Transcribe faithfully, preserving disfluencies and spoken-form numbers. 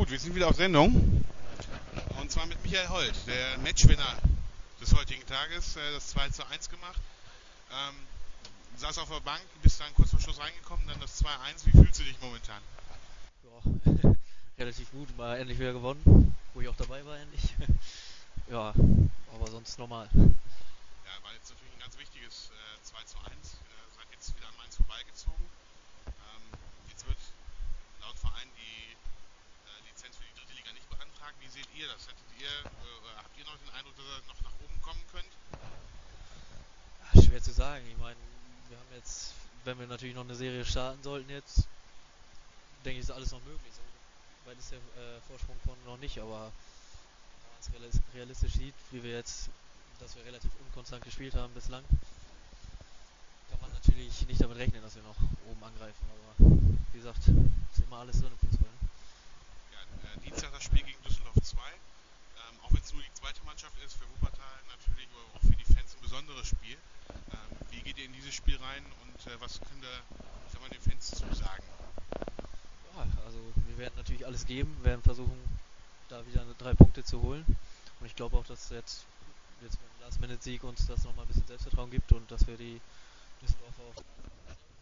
Gut, wir sind wieder auf Sendung. Und zwar mit Michael Holt, der Matchwinner des heutigen Tages, äh, das zwei zu eins gemacht. Ähm, saß auf der Bank, bist dann kurz vor Schluss reingekommen, dann das zwei eins. Wie fühlst du dich momentan? Ja, relativ gut, mal endlich wieder gewonnen, wo ich auch dabei war endlich. Ja, aber sonst normal. Ja, war jetzt natürlich ein ganz wichtiges äh, zwei zu eins. Äh, seid jetzt wieder an Mainz vorbeigezogen. Ähm, jetzt wird laut Verein die äh, Lizenz für die dritte Liga nicht beantragt. Wie seht ihr das? Hättet ihr, äh, oder habt ihr noch den Eindruck, dass ihr noch nach oben kommen könnt? Ja, schwer zu sagen. Ich meine, wir haben jetzt, wenn wir natürlich noch eine Serie starten sollten jetzt, denke ich, ist alles noch möglich. So weit ist der äh, Vorsprung von noch nicht, aber wenn man es realis- realistisch sieht, wie wir jetzt, dass wir relativ unkonstant gespielt haben bislang, kann man natürlich nicht damit rechnen, dass wir noch oben angreifen. Aber wie gesagt, ist immer alles drin im Fußball. Ne? Ja, äh, Dienstag das Spiel gegen Düsseldorf zwei. Ähm, auch wenn es nur die zweite Mannschaft ist, für Wuppertal natürlich, aber auch für die Fans ein besonderes Spiel. Ähm, wie geht ihr in dieses Spiel rein und äh, was könnt ihr, ich sag mal, den Fans zusagen? Ja, also wir werden natürlich alles geben, werden versuchen, da wieder drei Punkte zu holen. Und ich glaube auch, dass jetzt, jetzt mit dem Last-Minute-Sieg uns das nochmal ein bisschen Selbstvertrauen gibt und dass wir die Düsseldorfer auch